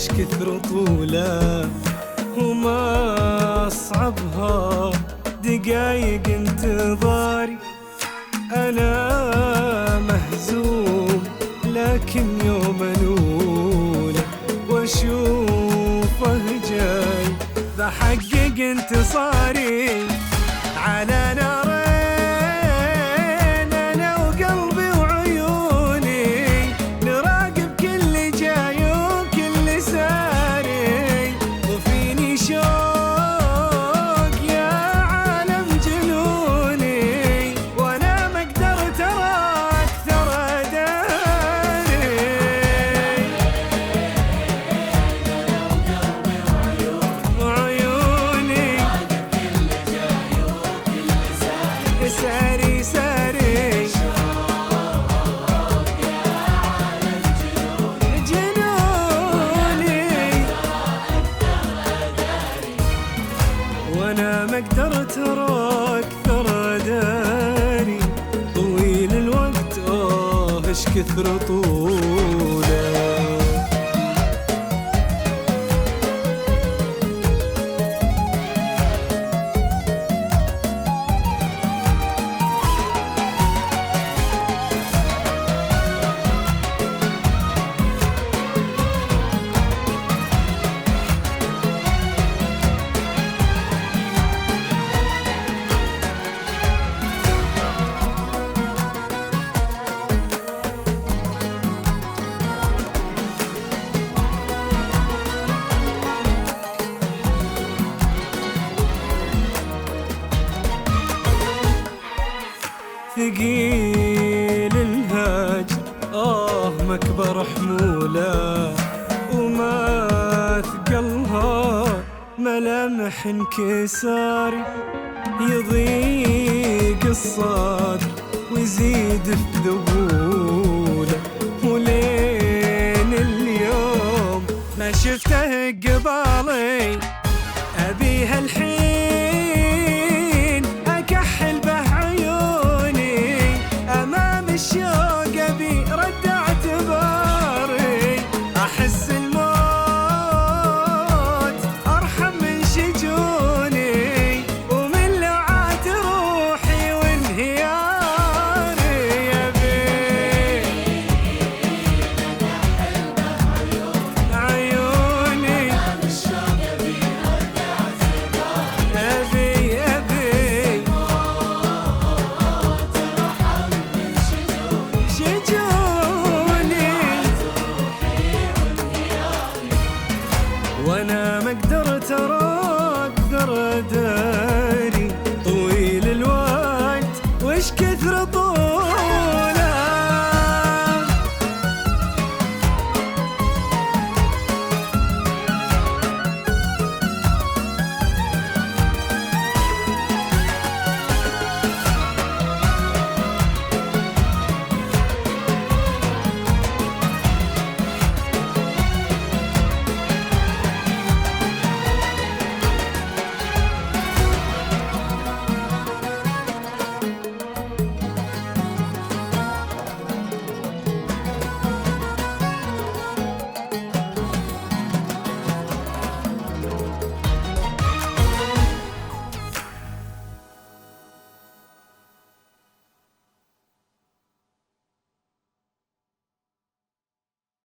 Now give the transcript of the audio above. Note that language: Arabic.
ايش كثر طوله وما أصعبها دقايق انتظاري. أنا مهزوم لكن يوم أنوله وأشوفه جاي بحقق انتصاري. على نارين أنا وقلبي وعيوني نراقب كل جاي وكل ساري، وفيني شوق يا عالم جنوني وأنا ما أقدر تراك ترى داري. وعيوني ساري ساري جنوني وانا ما اقدر تراك ترى داري. طويل الوقت ايش كثر طوله. ثقيل الهاجر مكبر حموله وما ثقلها ملامح انكساري. يضيق الصدر ويزيد في ذبوله ولين اليوم ما شفته قبالي أبيها الحين